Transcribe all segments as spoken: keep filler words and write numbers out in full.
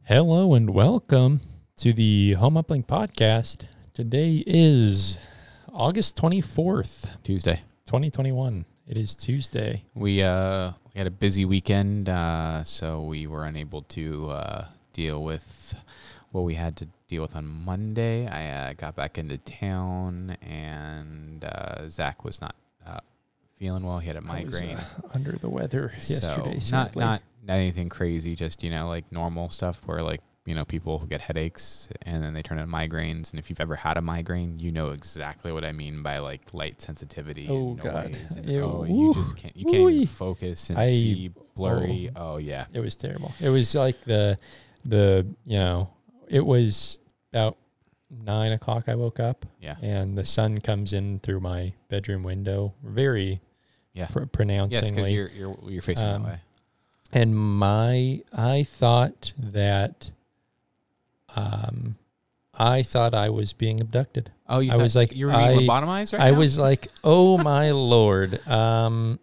Hello and welcome to the Home Uplink podcast. Today is August twenty-fourth, Tuesday. twenty twenty-one. It is Tuesday. We uh we had a busy weekend, uh, so we were unable to uh, deal with what we had to deal with on Monday. I uh, got back into town, and uh, Zach was not uh, feeling well. He had a migraine. I was, uh, under the weather yesterday. So not, sadly. not not anything crazy, just, you know, like normal stuff where, like, you know, people get headaches and then they turn into migraines. And if you've ever had a migraine, you know exactly what I mean by like light sensitivity Oh, and God. noise. And, Ew. oh, you just can't, you can't Ooh. even focus and I- see blurry. oh. Oh, yeah. It was terrible. It was like the, the you know, it was about nine o'clock I woke up. Yeah. And the sun comes in through my bedroom window very Yeah. pr- Yes, pronouncingly. because you're, you're, you're facing Um, that way. And my, I thought that, um, I thought I was being abducted. Oh, you I was like, you were being I- lobotomized right I now? was like, oh my Lord. Um,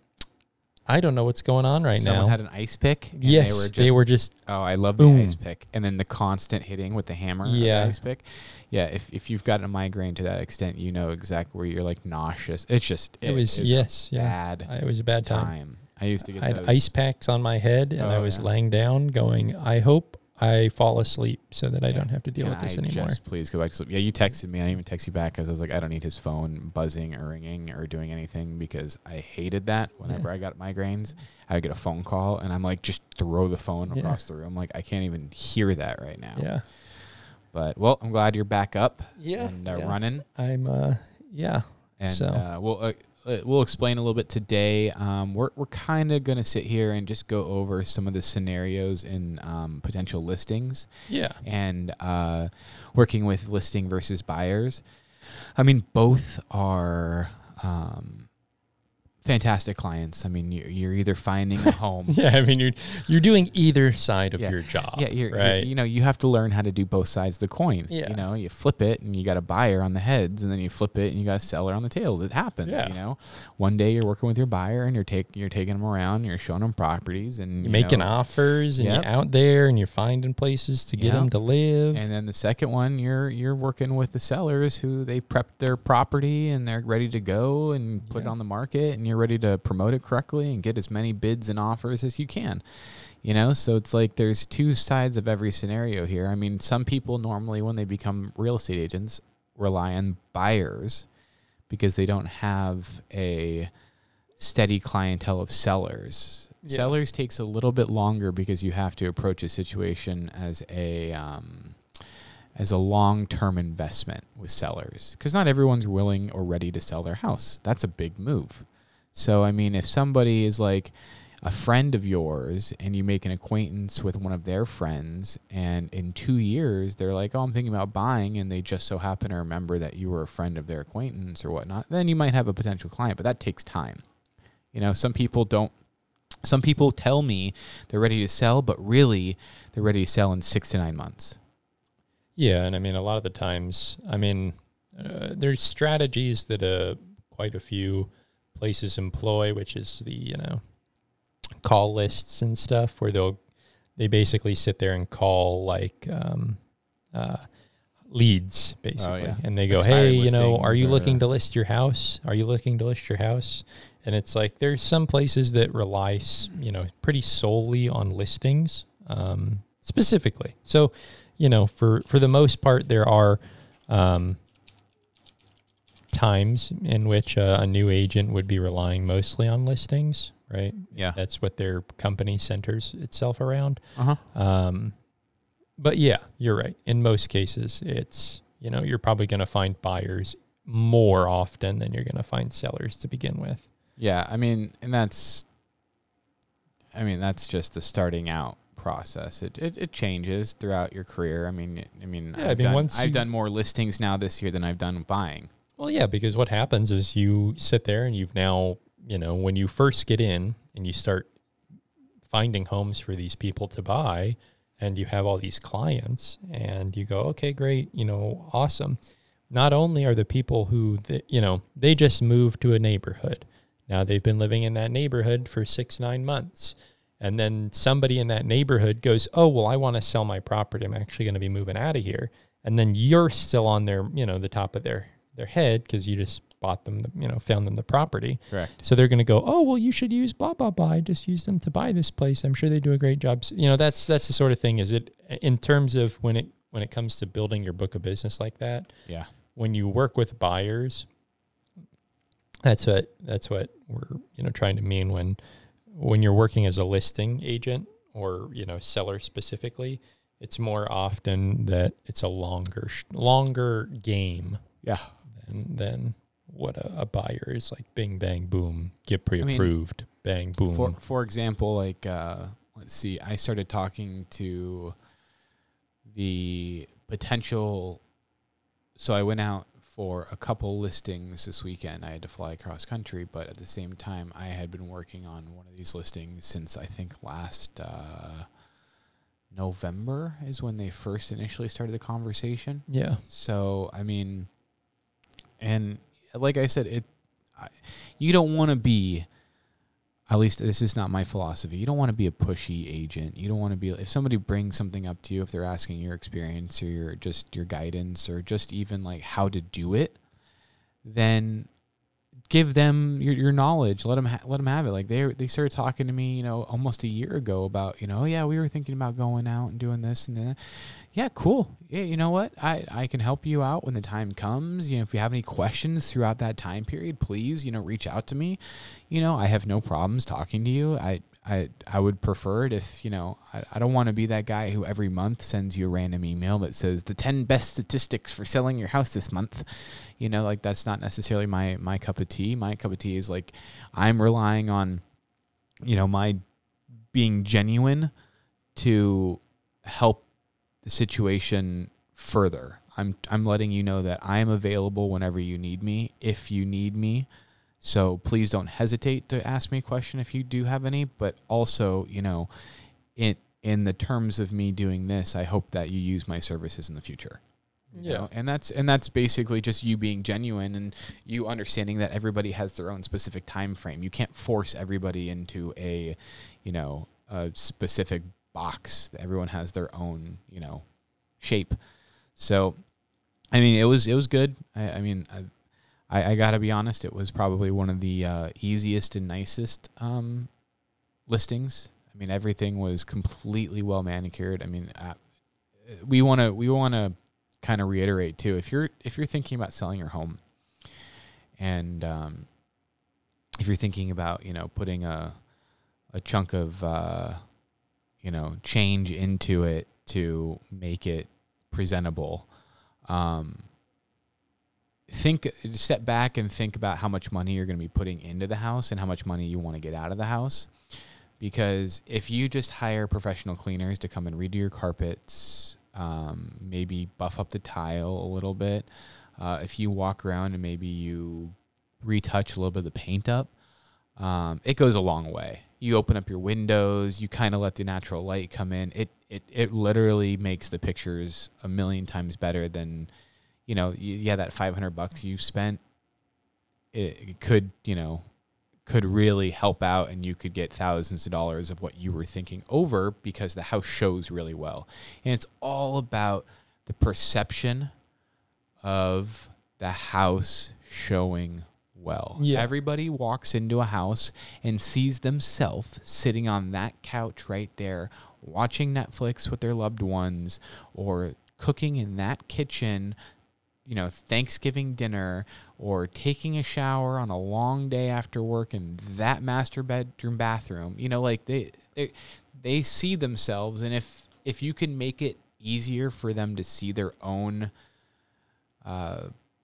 I don't know what's going on right Someone now. had an ice pick. And yes, They were just, they were just, oh, I love the boom. ice pick. And then the constant hitting with the hammer of Yeah. the ice pick. Yeah, if if you've gotten a migraine to that extent, you know exactly where you're like nauseous. It's just, it, was, is yes, yeah. bad I- It was a bad time. time. I used to get I had those. ice packs on my head and I Oh, was yeah. laying down going, I hope I fall asleep so that I Yeah. don't have to deal Can with this I anymore. Just please go back to sleep. Yeah, you texted me. I didn't even text you back because I was like, I don't need his phone buzzing or ringing or doing anything because I hated that whenever Yeah. I got migraines. I would get a phone call and I'm like, just throw the phone Yeah. across the room. Like, I can't even hear that right now. Yeah. But, well, I'm glad you're back up Yeah. and uh, yeah. running. I'm, uh, yeah. And So- uh, we'll uh, uh, we'll explain a little bit today. Um, we're we're kind of going to sit here and just go over some of the scenarios in um, potential listings Yeah. and uh, working with listing versus buyers. I mean, both are um, fantastic clients. I mean, you're, you're either finding a home. Yeah, I mean, you're you're doing either side of Yeah. your job, Yeah, you're, you're- right? you know, you have to learn how to do both sides of the coin. Yeah. You know, you flip it and you got a buyer on the heads, and then you flip it and you got a seller on the tails. It happens. Yeah. You know, one day you're working with your buyer and you're taking you're taking them around, and you're showing them properties, and You're you making know, offers, and Yep. you're out there, and you're finding places to get Yep. them to live. And then the second one, you're you're working with the sellers who they prepped their property and they're ready to go and put it Yeah. on the market, and you're ready to promote it correctly and get as many bids and offers as you can. You know, so it's like there's two sides of every scenario here. I mean, some people normally when they become real estate agents rely on buyers because they don't have a steady clientele of sellers. Yeah. Sellers takes a little bit longer because you have to approach a situation as a um, as a long-term investment with sellers, because not everyone's willing or ready to sell their house. That's a big move. So, I mean, if somebody is like a friend of yours and you make an acquaintance with one of their friends, and in two years they're like, oh, I'm thinking about buying, and they just so happen to remember that you were a friend of their acquaintance or whatnot, then you might have a potential client, but that takes time. You know, some people don't, some people tell me they're ready to sell, but really they're ready to sell in six to nine months. Yeah, and I mean, a lot of the times, I mean, uh, there's strategies that uh, quite a few places employ, which is the, you know, call lists and stuff, where they'll, they basically sit there and call like um, uh, leads, basically. yeah. And they go, Expired hey, you know, are listings you or- looking to list your house? Are you looking to list your house? And it's like, there's some places that rely, s- you know, pretty solely on listings, um, specifically. So, you know, for, for the most part, there are um, times in which uh, a new agent would be relying mostly on listings, right? Yeah. That's what their company centers itself around. Uh-huh. Um, but yeah, you're right. In most cases, it's, you know, you're probably going to find buyers more often than you're going to find sellers to begin with. Yeah, I mean, and that's, I mean, that's just the starting out process. It it, it changes throughout your career. I mean, I mean, Yeah, I I've, mean, done, once I've you- done more listings now this year than I've done buying. Well, yeah, because what happens is you sit there and you've now, you know, when you first get in and you start finding homes for these people to buy, and you have all these clients, and you go, okay, great, you know, awesome. Not only are the people who, th- you know, they just moved to a neighborhood. Now they've been living in that neighborhood for six, nine months. And then somebody in that neighborhood goes, oh, well, I want to sell my property. I'm actually going to be moving out of here. And then you're still on their, you know, the top of their, their head because you just bought them, the, you know, found them the property. Correct. So they're going to go, oh, well, you should use blah, blah, blah. I just use them to buy this place. I'm sure they do a great job. So, you know, that's that's the sort of thing. Is it in terms of when it when it comes to building your book of business like that? Yeah. When you work with buyers, that's what that's what we're, you know, trying to mean when when you're working as a listing agent or, you know, seller specifically. It's more often that it's a longer longer game. Yeah. Than than what a, a buyer is like. Bing, bang, boom, get pre-approved. I mean, bang, boom. For for example, like uh, let's see, I started talking to the potential. So I went out for a couple listings this weekend. I had to fly across country, but at the same time, I had been working on one of these listings since I think last uh, November is when they first initially started the conversation. Yeah. So, I mean, and like I said, it I, you don't want to be, at least this is not my philosophy, you don't want to be a pushy agent. You don't want to be, if somebody brings something up to you, if they're asking your experience or your just your guidance or just even like how to do it, then give them your, your knowledge. Let them ha- let them have it. Like they they started talking to me, you know, almost a year ago about, you know, oh, yeah, we were thinking about going out and doing this and that. Yeah, cool. Yeah, you know what? I, I can help you out when the time comes. You know, if you have any questions throughout that time period, please, you know, reach out to me. You know, I have no problems talking to you. I I, I would prefer it if, you know, I, I don't want to be that guy who every month sends you a random email that says the ten best statistics for selling your house this month. You know, like that's not necessarily my, my cup of tea. My cup of tea is like, I'm relying on, you know, my being genuine to help the situation further. I'm, I'm letting you know that I am available whenever you need me, if you need me. So please don't hesitate to ask me a question if you do have any, but also, you know, in in the terms of me doing this, I hope that you use my services in the future. You Yeah. know? And that's and that's basically just you being genuine and you understanding that everybody has their own specific time frame. You can't force everybody into a, you know, a specific box. Everyone has their own, you know, shape. So, I mean, it was it was good. I, I mean, I, I, I got to be honest, it was probably one of the uh, easiest and nicest um, listings. I mean, everything was completely well manicured. I mean, uh, we want to we want to kind of reiterate too. If you're if you're thinking about selling your home, and um, if you're thinking about, you know, putting a a chunk of uh, you know, change into it to make it presentable. Um, think, step back and think about how much money you're going to be putting into the house and how much money you want to get out of the house. Because if you just hire professional cleaners to come and redo your carpets, um, maybe buff up the tile a little bit, uh, if you walk around and maybe you retouch a little bit of the paint up, um, it goes a long way. You open up your windows, you kind of let the natural light come in. It, it, it literally makes the pictures a million times better than, you know, yeah, that five hundred bucks you spent, it, it could, you know, could really help out and you could get thousands of dollars of what you were thinking over because the house shows really well. And it's all about the perception of the house showing well. Yeah. Everybody walks into a house and sees themselves sitting on that couch right there, watching Netflix with their loved ones or cooking in that kitchen, you know, Thanksgiving dinner, or taking a shower on a long day after work in that master bedroom bathroom. You know, like they they they see themselves, and if if you can make it easier for them to see their own uh,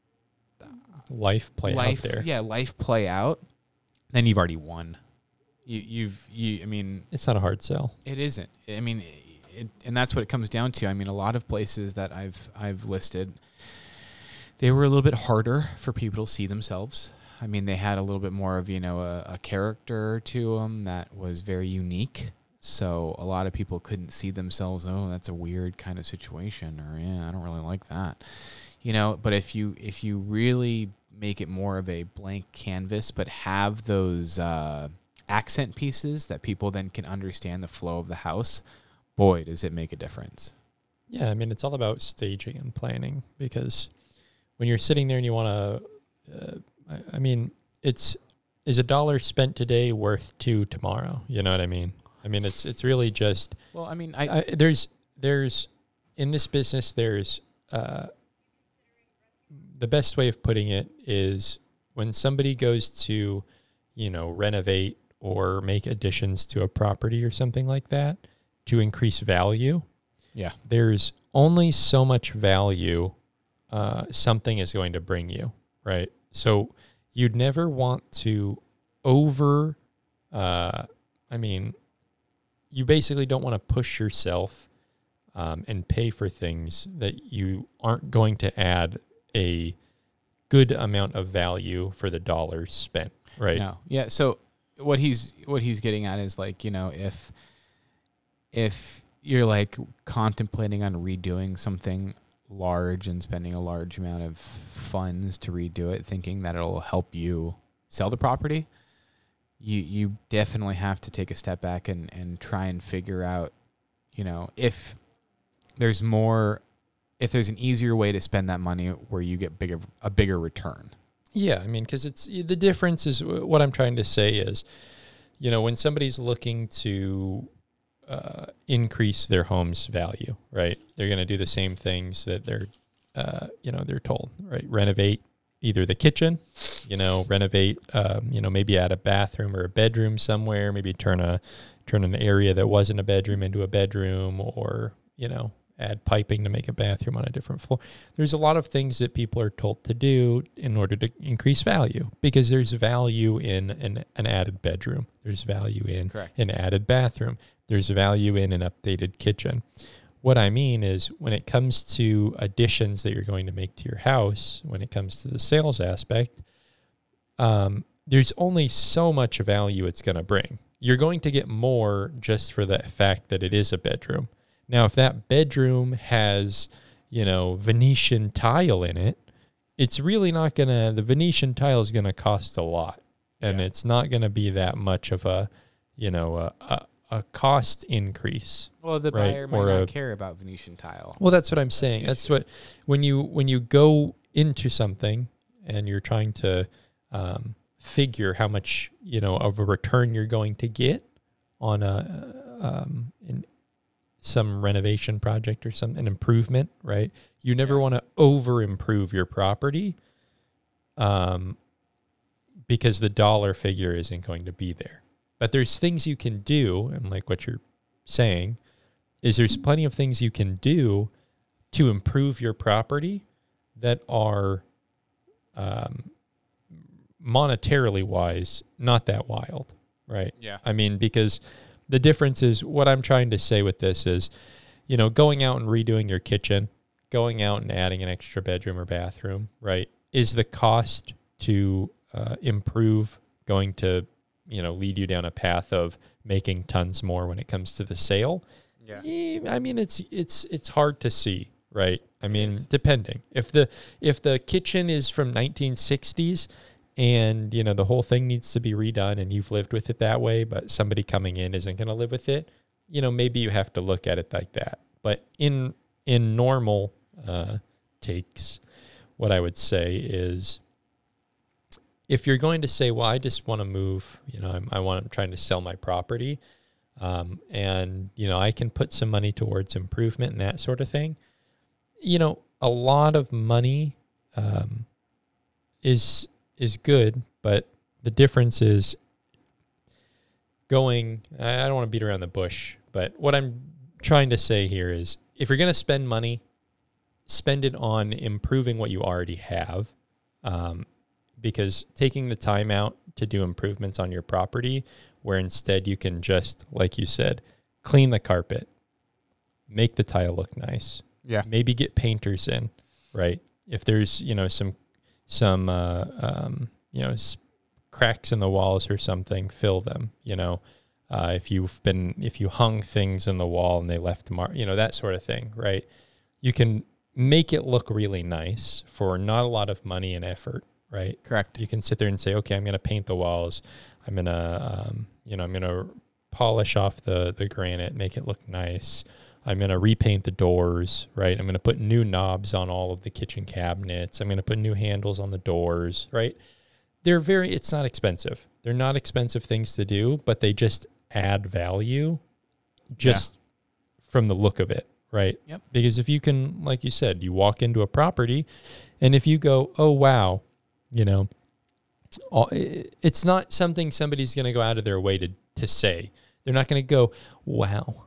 life play life, out there. yeah, life play out, then you've already won. You you've you. I mean, It's not a hard sell. it isn't. I mean, it, and that's what it comes down to. I mean, a lot of places that I've I've listed, they were a little bit harder for people to see themselves. I mean, they had a little bit more of, you know, a, a character to them that was very unique. So a lot of people couldn't see themselves. Oh, that's a weird kind of situation, or yeah, I don't really like that, you know. But if you if you really make it more of a blank canvas, but have those uh, accent pieces that people then can understand the flow of the house, boy, does it make a difference. Yeah, I mean, it's all about staging and planning, because when you're sitting there and you want to, uh, I, I mean, it's, is a dollar spent today worth two tomorrow? You know what I mean? I mean, it's it's really just. Well, I mean, I, I there's there's in this business there's uh, the best way of putting it is when somebody goes to, you know, renovate or make additions to a property or something like that to increase value. Yeah. There's only so much value uh, something is going to bring you, right? So you'd never want to over, uh, I mean, you basically don't want to push yourself um, and pay for things that you aren't going to add a good amount of value for the dollars spent, right? No. Yeah. So what he's what he's getting at is like, you know, if if you're like contemplating on redoing something large and spending a large amount of funds to redo it, thinking that it'll help you sell the property, you you definitely have to take a step back and, and try and figure out, you know, if there's more, if there's an easier way to spend that money where you get bigger a bigger return. Yeah, I mean, because it's the difference is what I'm trying to say is, you know, when somebody's looking to uh, increase their home's value, right? They're going to do the same things that they're, uh, you know, they're told, right? Renovate either the kitchen, you know, renovate, um, you know, maybe add a bathroom or a bedroom somewhere, maybe turn a turn an area that wasn't a bedroom into a bedroom, or, you know, add piping to make a bathroom on a different floor. There's a lot of things that people are told to do in order to increase value, because there's value in an, an added bedroom. There's value in Correct. an added bathroom. There's value in an updated kitchen. What I mean is when it comes to additions that you're going to make to your house, when it comes to the sales aspect, um, there's only so much value it's going to bring. You're going to get more just for the fact that it is a bedroom. Now, if that bedroom has, you know, Venetian tile in it, it's really not going to, the Venetian tile is going to cost a lot. And Yeah. it's not going to be that much of a, you know, a, a, a cost increase. Well, the Right, buyer might or not a- care about Venetian tile. Well, that's what I'm That's saying. the That's issue. what, when you, when you go into something and you're trying to um, figure how much, you know, of a return you're going to get on a, um, an some renovation project or some an improvement, right? You never Yeah. want to over improve your property, um, because the dollar figure isn't going to be there. But there's things you can do, and like what you're saying, is there's plenty of things you can do to improve your property that are, um, monetarily wise, not that wild, right? Yeah. I mean, because the difference is, what I'm trying to say with this is, you know, going out and redoing your kitchen, going out and adding an extra bedroom or bathroom, right, is the cost to uh, improve going to, you know, lead you down a path of making tons more when it comes to the sale? Yeah. Eh, I mean, it's it's it's hard to see, right? I mean, is. depending. If the if the kitchen is from nineteen sixties and, you know, the whole thing needs to be redone and you've lived with it that way, but somebody coming in isn't going to live with it, you know, maybe you have to look at it like that. But in in normal uh, takes, what I would say is, if you're going to say, well, I just want to move, you know, I'm, I want, I'm trying to sell my property, um, and, you know, I can put some money towards improvement and that sort of thing. You know, a lot of money um, is is good, but the difference is going, I don't want to beat around the bush, but what I'm trying to say here is, if you're going to spend money, spend it on improving what you already have, um, because taking the time out to do improvements on your property, where instead you can just, like you said, clean the carpet, make the tile look nice, Yeah. maybe get painters in, right? If there's, you know, some, some, uh, um, you know, s- cracks in the walls or something, fill them, you know, uh, if you've been, if you hung things in the wall and they left mark, you know, that sort of thing, right? You can make it look really nice for not a lot of money and effort, right? Correct. You can sit there and say, okay, I'm going to paint the walls. I'm going to, um, you know, I'm going to polish off the, the granite, make it look nice. I'm going to repaint the doors, right? I'm going to put new knobs on all of the kitchen cabinets. I'm going to put new handles on the doors, right? They're very, it's not expensive. They're not expensive things to do, but they just add value just yeah. from the look of it, right? Yep. Because if you can, like you said, you walk into a property and if you go, oh, wow, you know, it's not something somebody's going to go out of their way to, to say. They're not going to go, wow,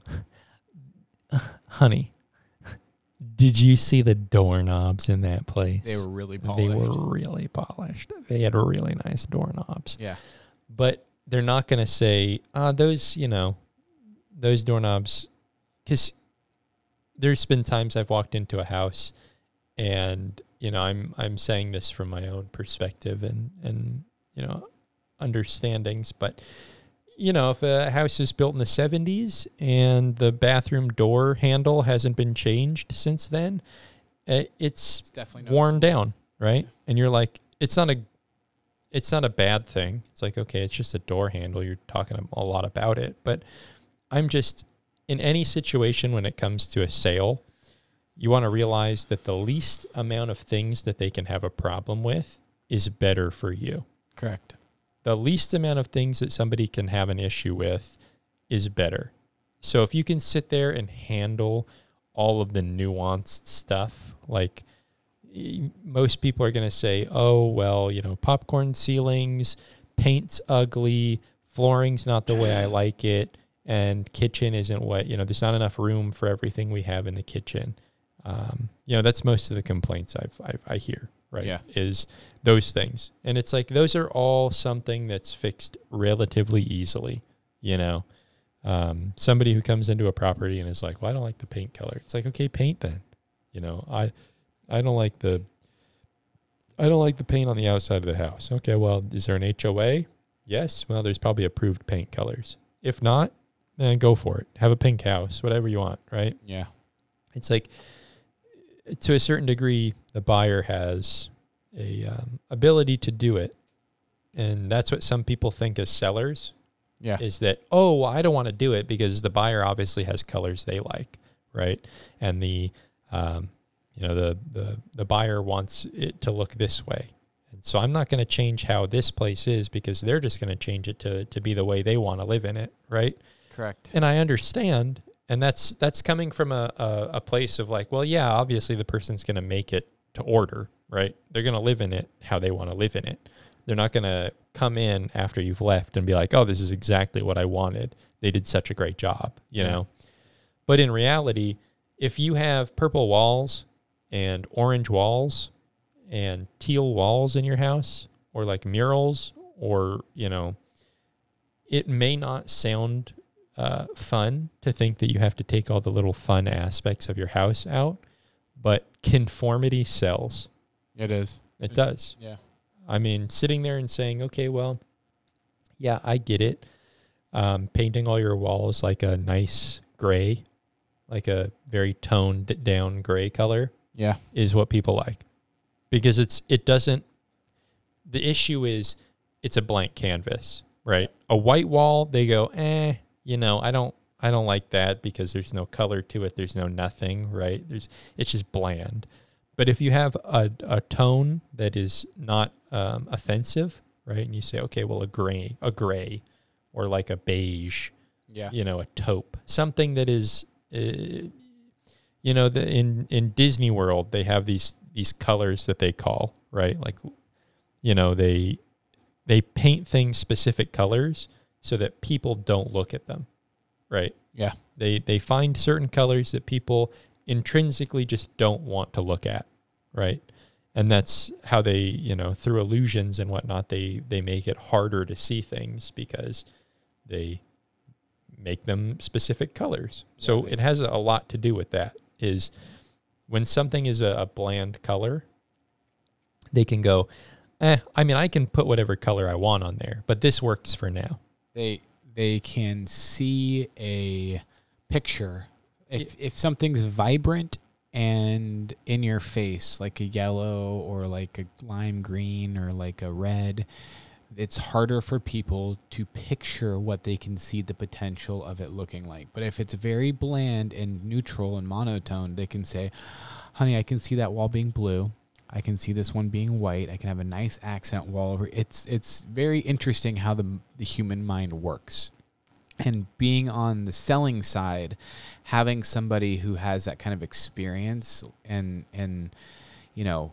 honey, did you see the doorknobs in that place? They were really polished. They were really polished. They had really nice doorknobs. Yeah. But they're not going to say, ah, those, you know, those doorknobs, because there's been times I've walked into a house and, you know, I'm I'm saying this from my own perspective and, and you know, understandings, but you know, if a house is built in the seventies and the bathroom door handle hasn't been changed since then, it's, it's definitely worn down, right? Yeah. And you're like, it's not a, it's not a bad thing. It's like, okay, it's just a door handle. You're talking a lot about it, but I'm just in any situation when it comes to a sale, you want to realize that the least amount of things that they can have a problem with is better for you. Correct. The least amount of things that somebody can have an issue with is better. So if you can sit there and handle all of the nuanced stuff, like most people are going to say, oh, well, you know, popcorn ceilings, paint's ugly, flooring's not the way I like it, and kitchen isn't what, you know, there's not enough room for everything we have in the kitchen. Um, you know, that's most of the complaints I've, I've I hear. Right. Yeah. Is those things. And it's like, those are all something that's fixed relatively easily. You know, um, somebody who comes into a property and is like, well, I don't like the paint color. It's like, okay, paint then. You know, I, I don't like the, I don't like the paint on the outside of the house. Okay. Well, is there an H O A? Yes. Well, there's probably approved paint colors. If not, then go for it. Have a pink house, whatever you want. Right. Yeah. It's like, to a certain degree, the buyer has a um, ability to do it. And that's what some people think as sellers. Yeah. Is that, oh, well, I don't want to do it because the buyer obviously has colors they like, right? And the, um, you know, the, the, the buyer wants it to look this way. And so I'm not going to change how this place is because they're just going to change it to, to be the way they want to live in it, right? Correct. And I understand. And that's that's coming from a, a, a place of like, well, yeah, obviously the person's going to make it to order, right? They're going to live in it how they want to live in it. They're not going to come in after you've left and be like, oh, this is exactly what I wanted. They did such a great job, you yeah. know? But in reality, if you have purple walls and orange walls and teal walls in your house or like murals or, you know, it may not sound Uh, fun to think that you have to take all the little fun aspects of your house out, but conformity sells. It is. It does. Yeah. I mean, sitting there and saying, okay, well, yeah, I get it. Um, painting all your walls like a nice gray, like a very toned down gray color, yeah, is what people like because it's it doesn't. The issue is it's a blank canvas, right? A white wall, they go, eh. You know, I don't, I don't like that because there's no color to it. There's no nothing, right? There's, it's just bland. But if you have a, a tone that is not um, offensive, right? And you say, okay, well, a gray, a gray, or like a beige, yeah, you know, a taupe, something that is, uh, you know, the, in in Disney World they have these these colors that they call, right? Like, you know, they they paint things specific colors so that people don't look at them, right? Yeah. They they find certain colors that people intrinsically just don't want to look at, right? And that's how they, you know, through illusions and whatnot, they, they make it harder to see things because they make them specific colors. So yeah, it has a lot to do with that, is when something is a, a bland color, they can go, eh, I mean, I can put whatever color I want on there, but this works for now. They they can see a picture. If if something's vibrant and in your face, like a yellow or like a lime green or like a red, it's harder for people to picture what they can see the potential of it looking like. But if it's very bland and neutral and monotone, they can say, honey, I can see that wall being blue. I can see this one being white. I can have a nice accent wall over. It's it's very interesting how the the human mind works. And being on the selling side, having somebody who has that kind of experience and and you know,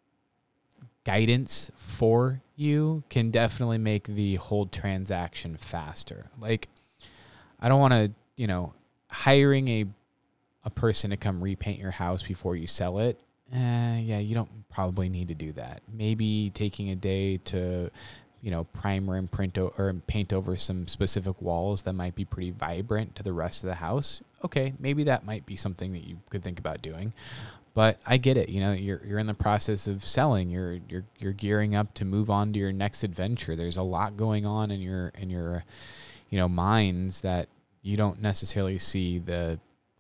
guidance for you can definitely make the whole transaction faster. Like, I don't want to, you know, hiring a a person to come repaint your house before you sell it. Eh, yeah, you don't probably need to do that. Maybe taking a day to, you know, primer and print o- or paint over some specific walls that might be pretty vibrant to the rest of the house. Okay, maybe that might be something that you could think about doing. But I get it. You know, you're you're in the process of selling. You're you're you're gearing up to move on to your next adventure. There's a lot going on in your in your, you know, minds that you don't necessarily see the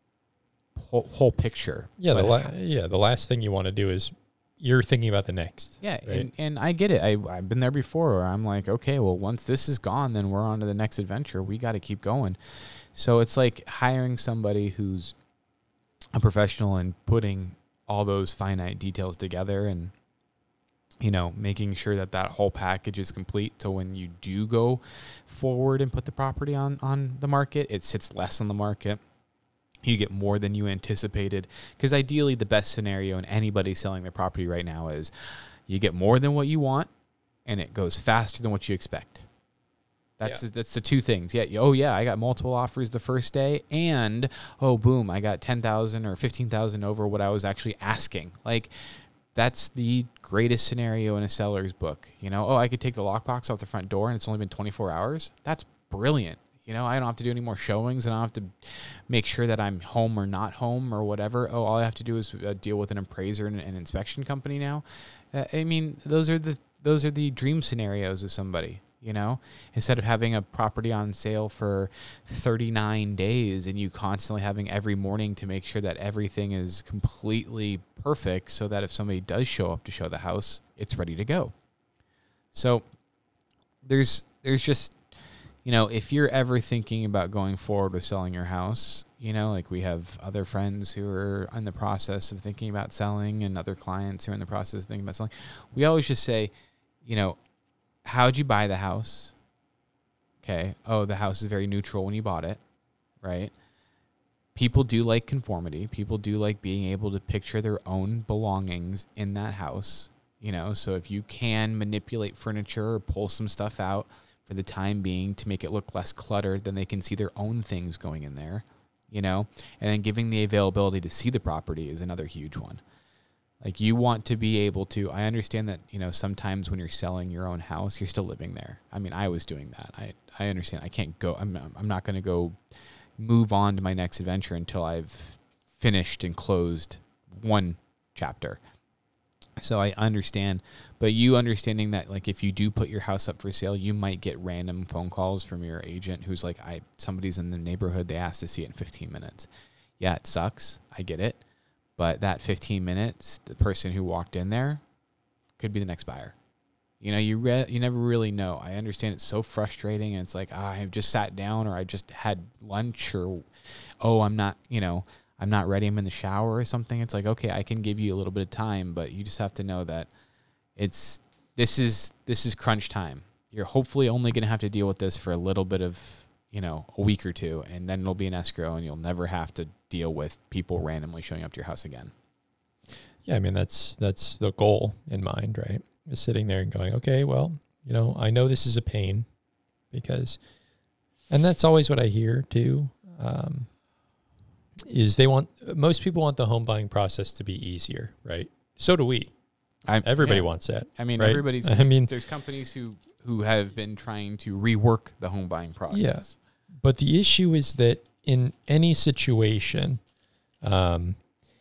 whole, whole picture. Yeah, the la- yeah. The last thing you want to do is you're thinking about the next. Yeah, right? and, and I get it. I I've been there before. Where I'm like, okay, well, once this is gone, then we're on to the next adventure. We got to keep going. So it's like hiring somebody who's a professional and putting all those finite details together and, you know, making sure that that whole package is complete. So when you do go forward and put the property on, on the market, it sits less on the market. You get more than you anticipated. Because ideally, the best scenario in anybody selling their property right now is you get more than what you want and it goes faster than what you expect. That's yeah. the, that's the two things. Yeah. Oh yeah. I got multiple offers the first day and, oh, boom, I got ten thousand or fifteen thousand over what I was actually asking. Like, that's the greatest scenario in a seller's book. You know, oh, I could take the lockbox off the front door and it's only been twenty-four hours. That's brilliant. You know, I don't have to do any more showings and I don't have to make sure that I'm home or not home or whatever. Oh, all I have to do is uh, deal with an appraiser and an inspection company now. Uh, I mean, those are the, those are the dream scenarios of somebody. You know, instead of having a property on sale for thirty-nine days and you constantly having every morning to make sure that everything is completely perfect so that if somebody does show up to show the house, it's ready to go. So there's there's just, you know, if you're ever thinking about going forward with selling your house, you know, like we have other friends who are in the process of thinking about selling and other clients who are in the process of thinking about selling, we always just say, you know, how'd you buy the house? Okay. Oh, the house is very neutral when you bought it, right? People do like conformity. People do like being able to picture their own belongings in that house, you know? So if you can manipulate furniture or pull some stuff out for the time being to make it look less cluttered, then they can see their own things going in there, you know? And then giving the availability to see the property is another huge one. Like, you want to be able to, I understand that, you know, sometimes when you're selling your own house, you're still living there. I mean, I was doing that. I, I understand. I can't go, I'm, I'm not going to go move on to my next adventure until I've finished and closed one chapter. So I understand, but you understanding that, like, if you do put your house up for sale, you might get random phone calls from your agent who's like, I, somebody's in the neighborhood, they asked to see it in fifteen minutes. Yeah, it sucks. I get it. But that fifteen minutes, the person who walked in there could be the next buyer. You know, you re- you never really know. I understand it's so frustrating. And it's like, oh, I just sat down or I just had lunch or, oh, I'm not, you know, I'm not ready. I'm in the shower or something. It's like, okay, I can give you a little bit of time, but you just have to know that it's, this is, this is crunch time. You're hopefully only going to have to deal with this for a little bit of, you know, a week or two, and then it'll be an escrow and you'll never have to deal with people randomly showing up to your house again. Yeah, I mean, that's that's the goal in mind, right? Is sitting there and going, okay, well, you know, I know this is a pain because, and that's always what I hear too, um, is they want, most people want the home buying process to be easier, right? So do we. I'm, Everybody yeah. wants that. I mean, right? everybody's, I mean, there's companies who, who have been trying to rework the home buying process. Yeah. But the issue is that in any situation, um,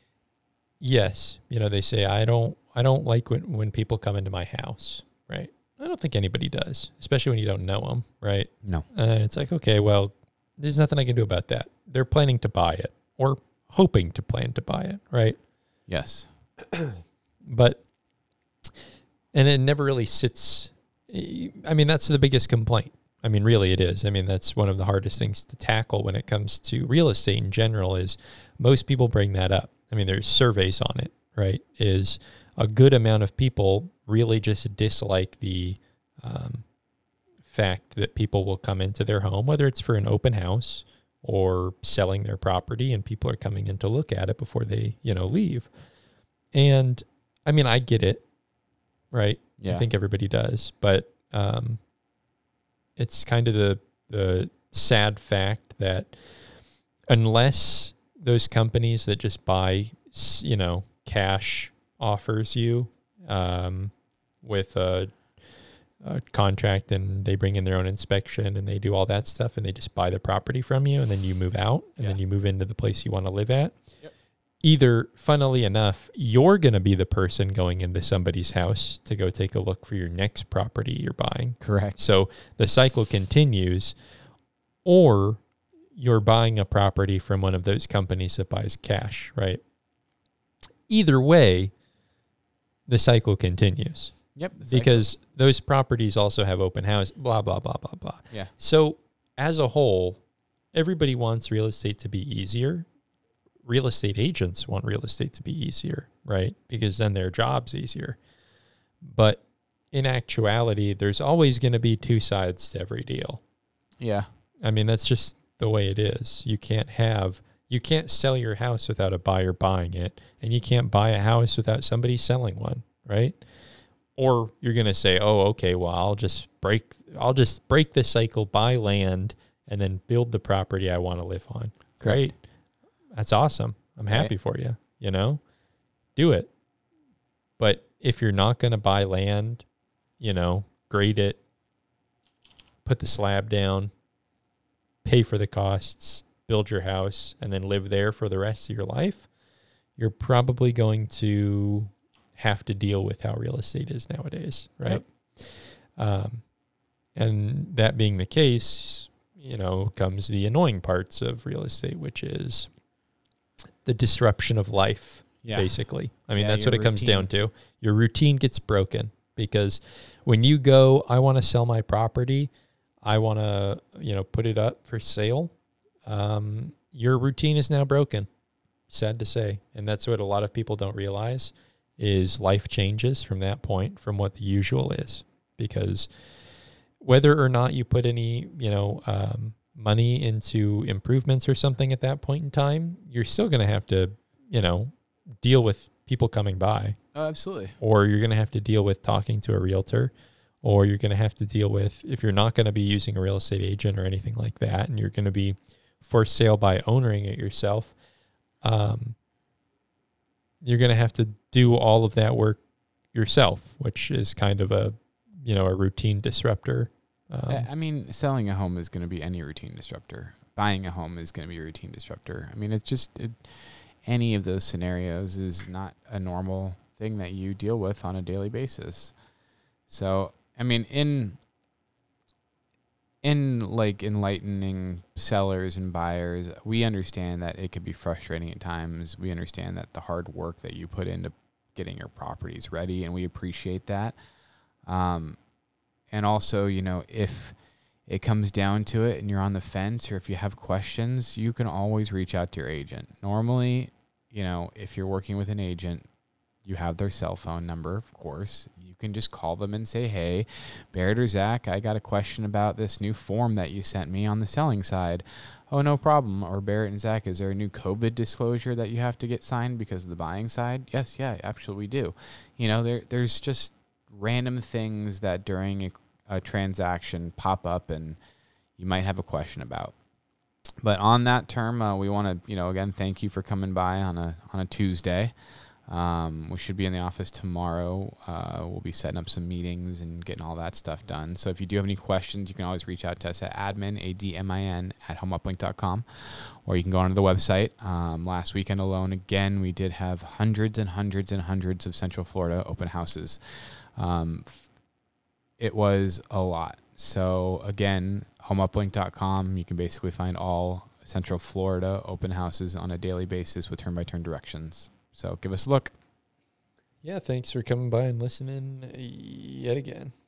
yes, you know, they say, I don't, I don't like when, when people come into my house, right? I don't think anybody does, especially when you don't know them, right? No. And it's like, okay, well, there's nothing I can do about that. They're planning to buy it or hoping to plan to buy it, right? Yes. But, and it never really sits, I mean, that's the biggest complaint. I mean, really it is. I mean, that's one of the hardest things to tackle when it comes to real estate in general is most people bring that up. I mean, there's surveys on it, right? Is a good amount of people really just dislike the um, fact that people will come into their home, whether it's for an open house or selling their property and people are coming in to look at it before they, you know, leave. And I mean, I get it, right? Yeah. I think everybody does, but um, it's kind of the the sad fact that unless those companies that just buy, you know, cash offers you um, with a, a contract and they bring in their own inspection and they do all that stuff and they just buy the property from you and then you move out and yeah. then you move into the place you want to live at. Yep. Either, funnily enough, you're going to be the person going into somebody's house to go take a look for your next property you're buying. Correct. So the cycle continues, or you're buying a property from one of those companies that buys cash, right? Either way, the cycle continues. Yep. Because those properties also have open house, blah, blah, blah, blah, blah. Yeah. So as a whole, everybody wants real estate to be easier. Real estate agents want real estate to be easier, right? Because then their job's easier. But in actuality, there's always going to be two sides to every deal. Yeah. I mean, that's just the way it is. You can't have, you can't sell your house without a buyer buying it, and you can't buy a house without somebody selling one, right? Or you're going to say, oh, okay, well, I'll just break, I'll just break the cycle, buy land, and then build the property I want to live on. Great. That's awesome. I'm happy right. for you, you know, do it. But if you're not going to buy land, you know, grade it, put the slab down, pay for the costs, build your house, and then live there for the rest of your life, you're probably going to have to deal with how real estate is nowadays, right? Yep. Um, and that being the case, you know, comes the annoying parts of real estate, which is the disruption of life, yeah. basically. I mean, yeah, that's what it routine. comes down to. Your routine gets broken because when you go, I want to sell my property, I want to, you know, put it up for sale, um, your routine is now broken, sad to say. And that's what a lot of people don't realize is life changes from that point from what the usual is. Because whether or not you put any, you know, um, money into improvements or something at that point in time, you're still going to have to, you know, deal with people coming by. Oh, absolutely. Or you're going to have to deal with talking to a realtor, or you're going to have to deal with, if you're not going to be using a real estate agent or anything like that, and you're going to be for sale by owning it yourself, um, you're going to have to do all of that work yourself, which is kind of a, you know, a routine disruptor. Um, I mean, selling a home is going to be any routine disruptor. Buying a home is going to be a routine disruptor. I mean, it's just it, any of those scenarios is not a normal thing that you deal with on a daily basis. So, I mean, in in like enlightening sellers and buyers, we understand that it could be frustrating at times. We understand that the hard work that you put into getting your properties ready, and we appreciate that. Um, and also, you know, if it comes down to it and you're on the fence, or if you have questions, you can always reach out to your agent. Normally, you know, if you're working with an agent, you have their cell phone number, of course. You can just call them and say, hey, Barrett or Zach, I got a question about this new form that you sent me on the selling side. Oh, no problem. Or Barrett and Zach, is there a new COVID disclosure that you have to get signed because of the buying side? Yes, yeah, actually we do. You know, there there's just random things that during a, a transaction pop up and you might have a question about. But on that term, uh, we want to, you know, again, thank you for coming by on a on a Tuesday. Um, we should be in the office tomorrow. Uh, we'll be setting up some meetings and getting all that stuff done. So if you do have any questions, you can always reach out to us at admin, A D M I N, at homeuplink dot com, or you can go onto the website. Um, last weekend alone, again, we did have hundreds and hundreds and hundreds of Central Florida open houses. Um, it was a lot. So again, home uplink dot com, you can basically find all Central Florida open houses on a daily basis with turn-by-turn directions. So give us a look. Yeah, thanks for coming by and listening yet again.